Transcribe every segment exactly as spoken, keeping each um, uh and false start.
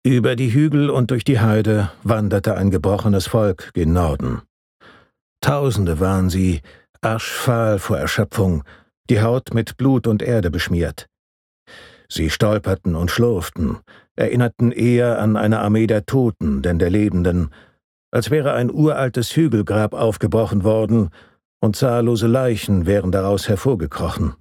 Über die Hügel und durch die Heide wanderte ein gebrochenes Volk gen Norden. Tausende waren sie, aschfahl vor Erschöpfung, die Haut mit Blut und Erde beschmiert. Sie stolperten und schlurften, erinnerten eher an eine Armee der Toten denn der Lebenden, als wäre ein uraltes Hügelgrab aufgebrochen worden und zahllose Leichen wären daraus hervorgekrochen.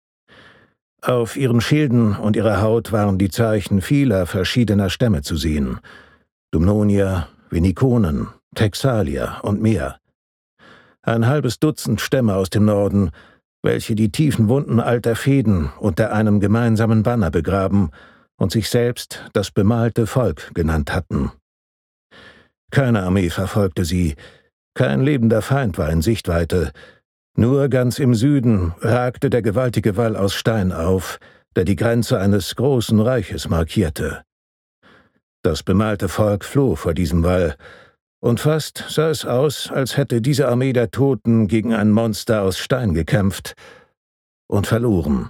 Auf ihren Schilden und ihrer Haut waren die Zeichen vieler verschiedener Stämme zu sehen: Dumnonier, Venikonen, Texalier und mehr. Ein halbes Dutzend Stämme aus dem Norden, welche die tiefen Wunden alter Fehden unter einem gemeinsamen Banner begraben und sich selbst das bemalte Volk genannt hatten. Keine Armee verfolgte sie, kein lebender Feind war in Sichtweite, nur ganz im Süden ragte der gewaltige Wall aus Stein auf, der die Grenze eines großen Reiches markierte. Das bemalte Volk floh vor diesem Wall, und fast sah es aus, als hätte diese Armee der Toten gegen ein Monster aus Stein gekämpft und verloren.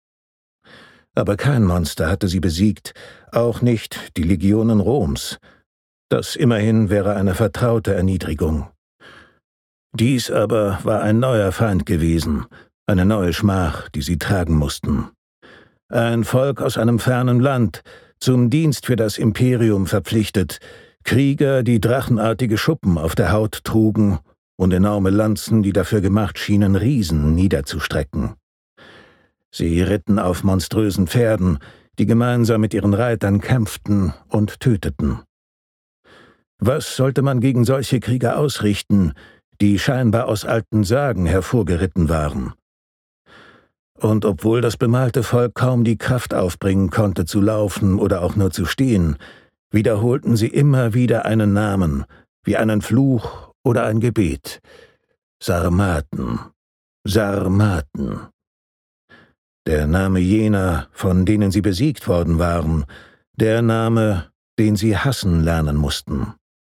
Aber kein Monster hatte sie besiegt, auch nicht die Legionen Roms. Das immerhin wäre eine vertraute Erniedrigung. Dies aber war ein neuer Feind gewesen, eine neue Schmach, die sie tragen mussten. Ein Volk aus einem fernen Land, zum Dienst für das Imperium verpflichtet, Krieger, die drachenartige Schuppen auf der Haut trugen und enorme Lanzen, die dafür gemacht schienen, Riesen niederzustrecken. Sie ritten auf monströsen Pferden, die gemeinsam mit ihren Reitern kämpften und töteten. Was sollte man gegen solche Krieger ausrichten, die scheinbar aus alten Sagen hervorgeritten waren? Und obwohl das bemalte Volk kaum die Kraft aufbringen konnte, zu laufen oder auch nur zu stehen, wiederholten sie immer wieder einen Namen, wie einen Fluch oder ein Gebet. Sarmaten, Sarmaten. Der Name jener, von denen sie besiegt worden waren, der Name, den sie hassen lernen mussten.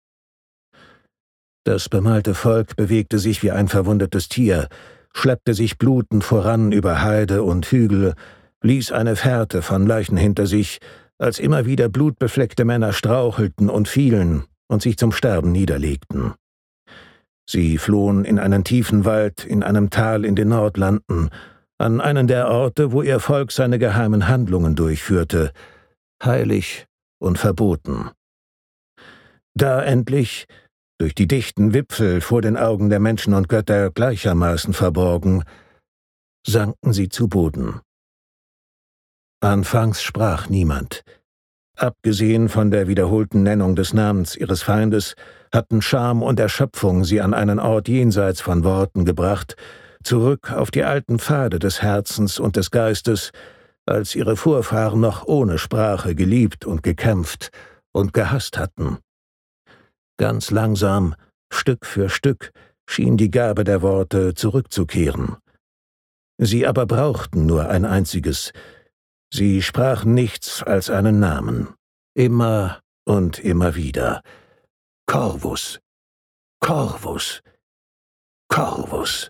Das bemalte Volk bewegte sich wie ein verwundetes Tier, schleppte sich blutend voran über Heide und Hügel, ließ eine Fährte von Leichen hinter sich, als immer wieder blutbefleckte Männer strauchelten und fielen und sich zum Sterben niederlegten. Sie flohen in einen tiefen Wald, in einem Tal in den Nordlanden, an einen der Orte, wo ihr Volk seine geheimen Handlungen durchführte, heilig und verboten. Da endlich, durch die dichten Wipfel vor den Augen der Menschen und Götter gleichermaßen verborgen, sanken sie zu Boden. Anfangs sprach niemand. Abgesehen von der wiederholten Nennung des Namens ihres Feindes hatten Scham und Erschöpfung sie an einen Ort jenseits von Worten gebracht, zurück auf die alten Pfade des Herzens und des Geistes, als ihre Vorfahren noch ohne Sprache geliebt und gekämpft und gehasst hatten. Ganz langsam, Stück für Stück, schien die Gabe der Worte zurückzukehren. Sie aber brauchten nur ein einziges. Sie sprachen nichts als einen Namen. Immer und immer wieder. Corvus, Corvus, Corvus.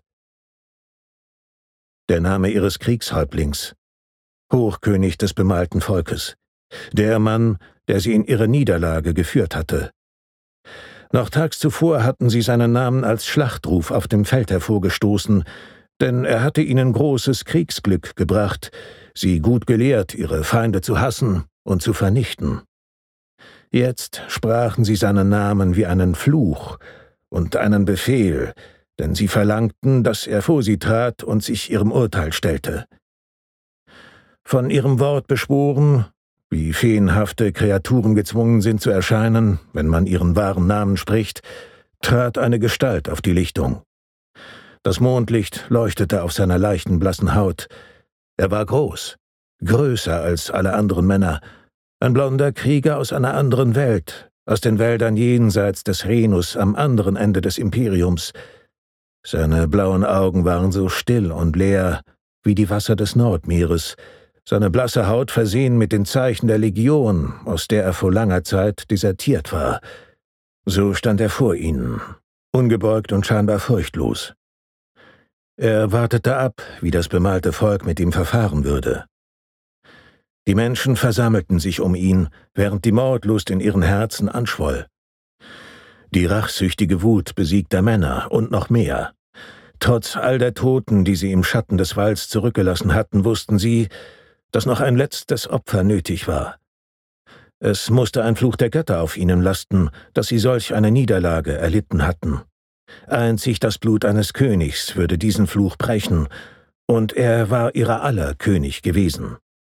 Der Name ihres Kriegshäuptlings, Hochkönig des bemalten Volkes, der Mann, der sie in ihre Niederlage geführt hatte. Noch tags zuvor hatten sie seinen Namen als Schlachtruf auf dem Feld hervorgestoßen, denn er hatte ihnen großes Kriegsglück gebracht, sie gut gelehrt, ihre Feinde zu hassen und zu vernichten. Jetzt sprachen sie seinen Namen wie einen Fluch und einen Befehl, denn sie verlangten, dass er vor sie trat und sich ihrem Urteil stellte. Von ihrem Wort beschworen, wie feenhafte Kreaturen gezwungen sind zu erscheinen, wenn man ihren wahren Namen spricht, trat eine Gestalt auf die Lichtung. Das Mondlicht leuchtete auf seiner leichten, blassen Haut. Er war groß, größer als alle anderen Männer, ein blonder Krieger aus einer anderen Welt, aus den Wäldern jenseits des Rhenus am anderen Ende des Imperiums. Seine blauen Augen waren so still und leer wie die Wasser des Nordmeeres, seine blasse Haut versehen mit den Zeichen der Legion, aus der er vor langer Zeit desertiert war. So stand er vor ihnen, ungebeugt und scheinbar furchtlos. Er wartete ab, wie das bemalte Volk mit ihm verfahren würde. Die Menschen versammelten sich um ihn, während die Mordlust in ihren Herzen anschwoll. Die rachsüchtige Wut besiegter Männer und noch mehr. Trotz all der Toten, die sie im Schatten des Walls zurückgelassen hatten, wussten sie, dass noch ein letztes Opfer nötig war. Es musste ein Fluch der Götter auf ihnen lasten, dass sie solch eine Niederlage erlitten hatten. Einzig das Blut eines Königs würde diesen Fluch brechen, und er war ihrer aller König gewesen.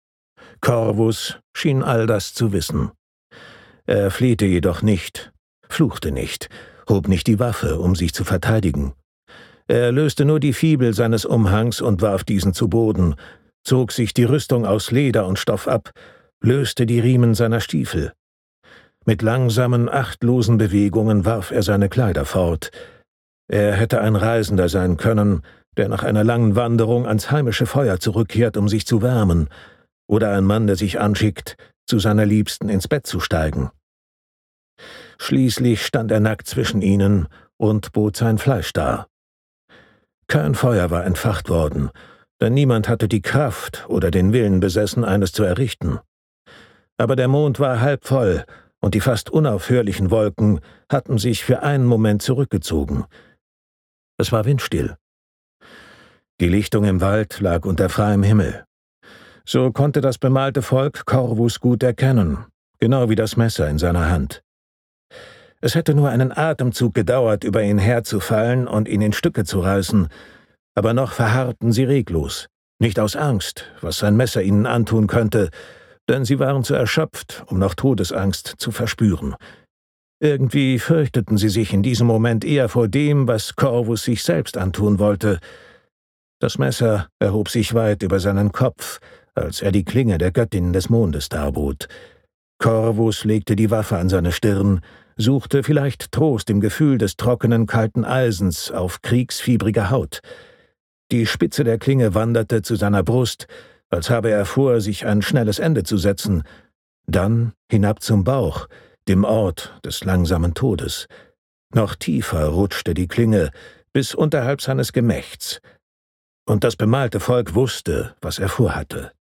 Corvus schien all das zu wissen. Er flehte jedoch nicht, fluchte nicht, hob nicht die Waffe, um sich zu verteidigen. Er löste nur die Fibel seines Umhangs und warf diesen zu Boden, zog sich die Rüstung aus Leder und Stoff ab, löste die Riemen seiner Stiefel. Mit langsamen, achtlosen Bewegungen warf er seine Kleider fort. Er hätte ein Reisender sein können, der nach einer langen Wanderung ans heimische Feuer zurückkehrt, um sich zu wärmen, oder ein Mann, der sich anschickt, zu seiner Liebsten ins Bett zu steigen. Schließlich stand er nackt zwischen ihnen und bot sein Fleisch dar. Kein Feuer war entfacht worden, denn niemand hatte die Kraft oder den Willen besessen, eines zu errichten. Aber der Mond war halb voll, und die fast unaufhörlichen Wolken hatten sich für einen Moment zurückgezogen. Es war windstill. Die Lichtung im Wald lag unter freiem Himmel. So konnte das bemalte Volk Corvus gut erkennen, genau wie das Messer in seiner Hand. Es hätte nur einen Atemzug gedauert, über ihn herzufallen und ihn in Stücke zu reißen, aber noch verharrten sie reglos, nicht aus Angst, was sein Messer ihnen antun könnte, denn sie waren zu erschöpft, um noch Todesangst zu verspüren. Irgendwie fürchteten sie sich in diesem Moment eher vor dem, was Corvus sich selbst antun wollte. Das Messer erhob sich weit über seinen Kopf, als er die Klinge der Göttin des Mondes darbot. Corvus legte die Waffe an seine Stirn, suchte vielleicht Trost im Gefühl des trockenen, kalten Eisens auf kriegsfiebriger Haut. Die Spitze der Klinge wanderte zu seiner Brust, als habe er vor, sich ein schnelles Ende zu setzen, dann hinab zum Bauch, dem Ort des langsamen Todes. Noch tiefer rutschte die Klinge, bis unterhalb seines Gemächts. Und das bemalte Volk wusste, was er vorhatte.